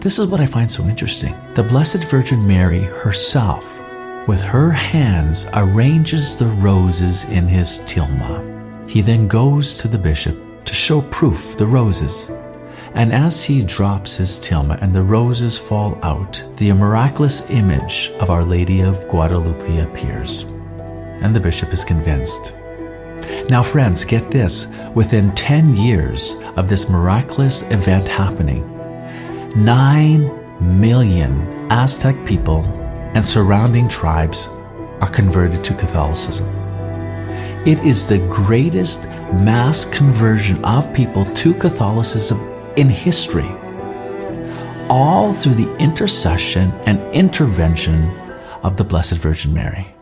This is what I find so interesting. The Blessed Virgin Mary herself, with her hands, arranges the roses in his tilma. He then goes to the bishop to show proof, the roses. And as he drops his tilma and the roses fall out, the miraculous image of Our Lady of Guadalupe appears. And the bishop is convinced. Now friends, get this. Within 10 years of this miraculous event happening, 9 million Aztec people and surrounding tribes are converted to Catholicism. It is the greatest mass conversion of people to Catholicism in history, all through the intercession and intervention of the Blessed Virgin Mary.